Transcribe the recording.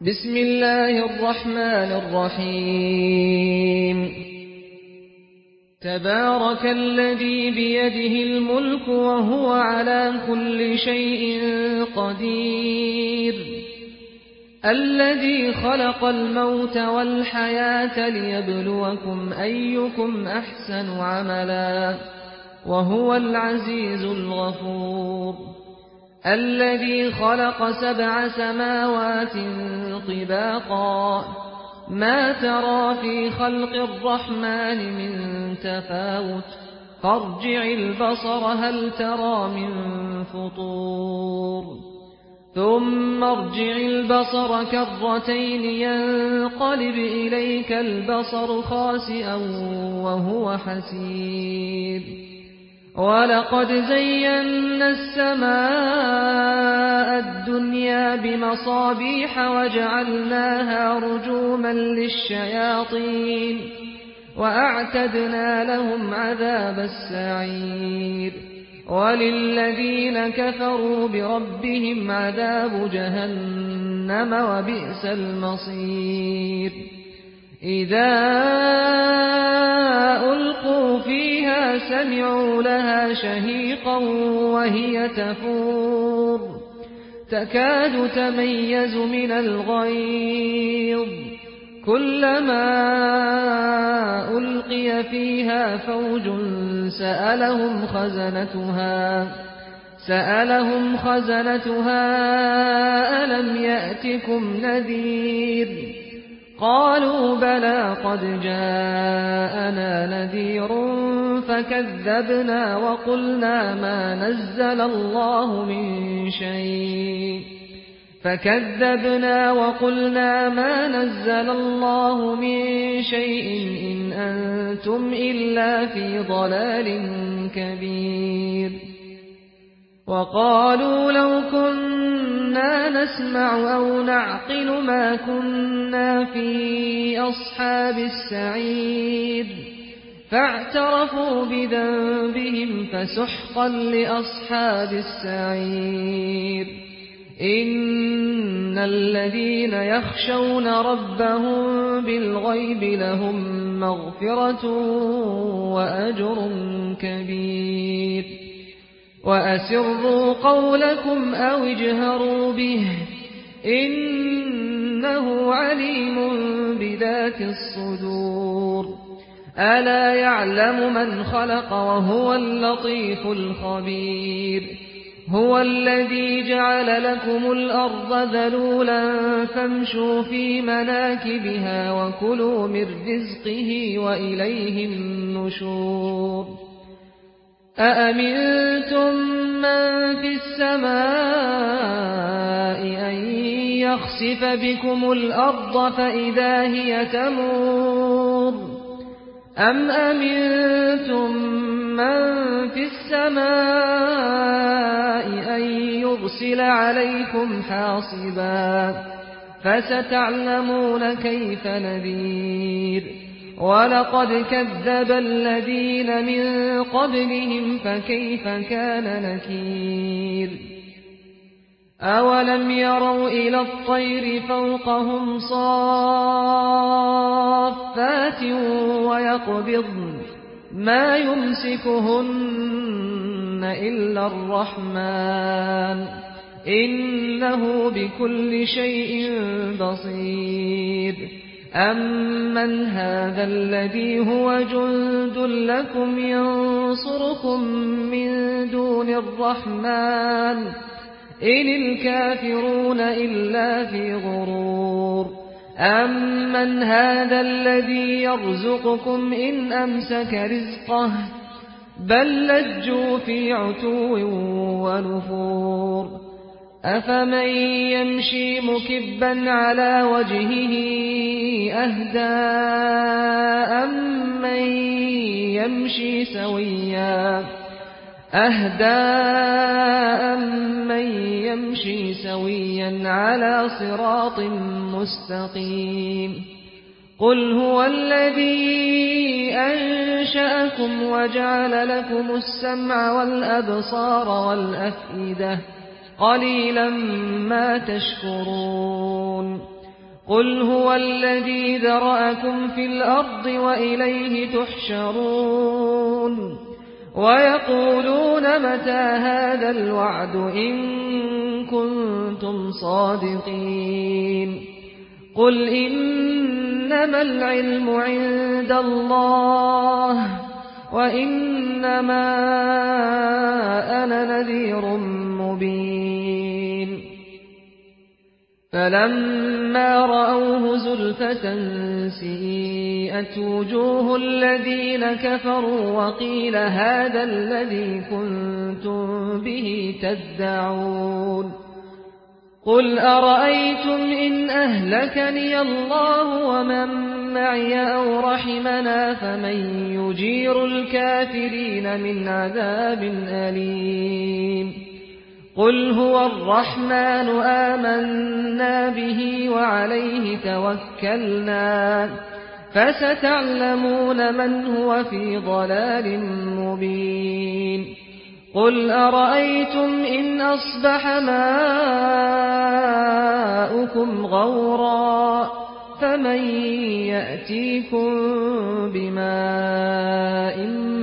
بسم الله الرحمن الرحيم تبارك الذي بيده الملك وهو على كل شيء قدير الذي خلق الموت والحياة ليبلوكم أيكم أحسن عملا وهو العزيز الغفور الذي خلق 7 سماوات طباقا ما ترى في خلق الرحمن من تفاوت فارجع البصر هل ترى من فطور ثم ارجع البصر كرتين ينقلب إليك البصر خاسئا وهو حسير ولقد زينا السماء الدنيا بمصابيح وجعلناها رجوما للشياطين وأعتدنا لهم عذاب السعير وللذين كفروا بربهم عذاب جهنم وبئس المصير إذا ألقوا فيها سمعوا لها شهيقا وهي تفور تكاد تميز من الغيظ كلما ألقي فيها فوج سألهم خزنتها ألم يأتكم نذير قالوا بلى قد جاءنا نذير فكذبنا وقلنا ما نزل الله من شيء إن أنتم إلا في ضلال كبير وقالوا لو كنا نسمع أو نعقل ما كنا في أصحاب السعير فاعترفوا بذنبهم فسحقا لأصحاب السعير إن الذين يخشون ربهم بالغيب لهم مغفرة وأجر كبير وأسروا قولكم أو اجهروا به إنه عليم بذات الصدور ألا يعلم من خلق وهو اللطيف الخبير هو الذي جعل لكم الأرض ذلولا فامشوا في مناكبها وكلوا من رزقه وإليه النشور أأمنتم من في السماء أن يخسف بكم الأرض فإذا هي تمور أم أمنتم من في السماء أن يرسل عليكم حاصبا فستعلمون كيف نذير ولقد كذب الذين من قبلهم فكيف كان نكير أولم يروا إلى الطير فوقهم صافات ويقبضن ما يمسكهن إلا الرحمن إنه بكل شيء بصير أمن هذا الذي هو جند لكم ينصركم من دون الرحمن إن الكافرون إلا في غرور أمن هذا الذي يرزقكم إن أمسك رزقه بل لجوا في عتو ونفور أفمن يمشي مكبا على وجهه أهدى أمن يمشي سويا على صراط مستقيم قل هو الذي أنشأكم وجعل لكم السمع والأبصار والأفئدة قليلا ما تشكرون قل هو الذي ذرأكم في الأرض وإليه تحشرون ويقولون متى هذا الوعد إن كنتم صادقين قل إنما العلم عند الله وإنما أنا نذير مبين فلما رأوه زلفة سيئت وجوه الذين كفروا وقيل هذا الذي كنتم به تدعون قل أرأيتم إن أهلكني الله ومن معي أو رحمنا فمن يجير الكافرين من عذاب أليم قل هو الرحمن آمنا به وعليه توكلنا فستعلمون من هو في ضلال مبين قل أرأيتم إن أصبح ماؤكم غورا فمن يأتيكم بماء